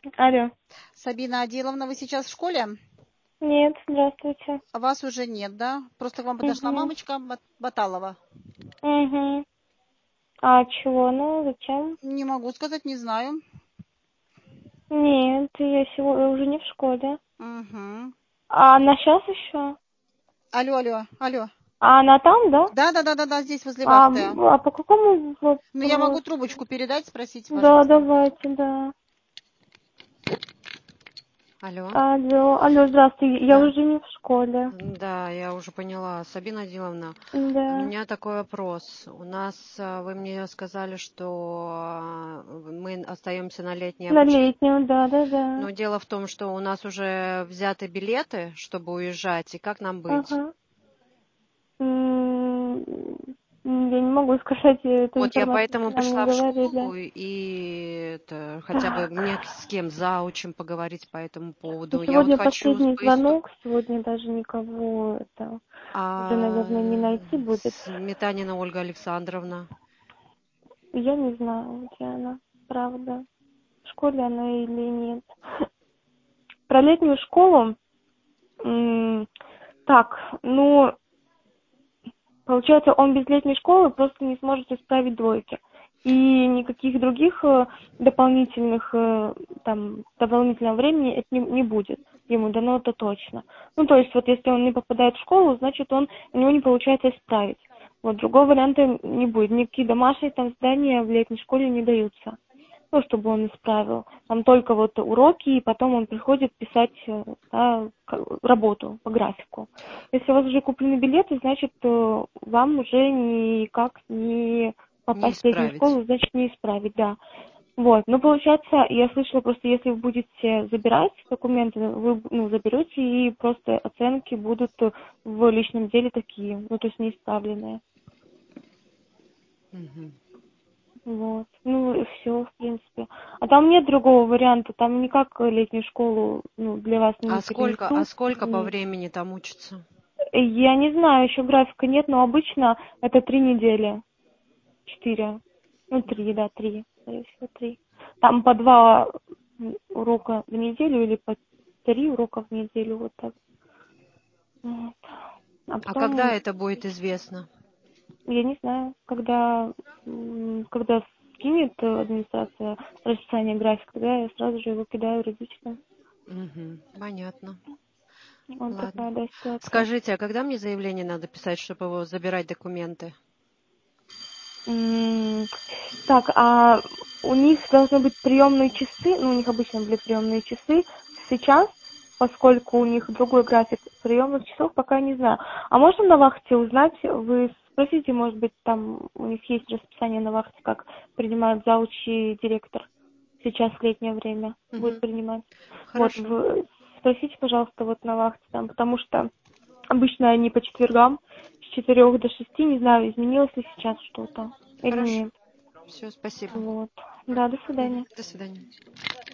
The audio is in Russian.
Алло. Сабина Адиловна, вы сейчас в школе? Нет, здравствуйте. А вас уже нет, да? Просто к вам подошла Угу. мамочка Баталова. Угу. А чего? Ну, зачем? Не могу сказать, не знаю. Нет, я сегодня уже не в школе. Угу. А она сейчас еще? Алло. А она там, да? Да, здесь возле А, вахты. а по какому Ну, я могу вопросу? трубочку передать, спросите, Да, пожалуйста. давайте, да. Алло. Алло, здравствуйте. Я Да. уже не в школе. Да, я уже поняла. Сабина Адиловна, у Да. меня такой вопрос. У нас, вы мне сказали, что мы остаемся на летнее На обучение. летнюю, да. Но дело в том, что у нас уже взяты билеты, чтобы уезжать, и как нам быть? Ага. М, Я не могу сказать эту Вот я информацию, поэтому нам не пришла в говорили. школу, и хотя бы Так. мне с кем заучим поговорить по этому Ну, поводу. Я вот сегодня хочу последний поисту... звонок, сегодня даже никого это уже, наверное, не А найти будет. Сметанина Ольга Александровна. Я не знаю, где она, правда, в школе она или нет. Про летнюю школу, так, ну, получается, он без летней школы просто не сможет исправить двойки. И никаких других дополнительных, дополнительного времени это не будет. Ему дано это точно. Ну, то есть, вот если он не попадает в школу, значит, у него не получается исправить. Вот, другого варианта не будет. Никакие домашние там задания в летней школе не даются. Ну, чтобы он исправил. Там только вот уроки, и потом он приходит писать работу по графику. Если у вас уже куплены билеты, значит, вам уже никак не Не попасть в летнюю исправить. школу, значит, не исправить, да. Вот, ну, получается, я слышала, просто если вы будете забирать документы, вы, заберете, и просто оценки будут в личном деле такие, то есть неисправленные. Мгм. Вот. Ну, и все, в принципе. А там нет другого варианта, там никак летнюю школу, для вас А не сколько, перенесут. по времени там учатся? Я не знаю, еще графика нет, но обычно это 3 недели. 4. Ну, 3, да, 3. Скорее всего, 3. Там по 2 урока в неделю или по 3 урока в неделю, вот так. Вот. А А когда потом, это будет известно? я не знаю, когда скинет администрация расписание графика, тогда я сразу же его кидаю родителям. Мгм. Понятно. Вот Ладно. такая, да, ситуация. Скажите, а когда мне заявление надо писать, чтобы его забирать документы? М, Так, а у них должны быть приемные часы, у них обычно были приемные часы. Сейчас, поскольку у них другой график приемных часов, пока не знаю. А можно на вахте узнать, вы спросите, может быть, там у них есть расписание на вахте, как принимают заучи директор. Сейчас в летнее время будет Мгм. принимать. Вот, Хорошо. спросите, пожалуйста, вот на вахте там, потому что обычно они по четвергам с 4 до 6, не знаю, изменилось ли сейчас что-то или Хорошо. нет. Все, спасибо. Вот. Да, до Мгм. свидания. До свидания.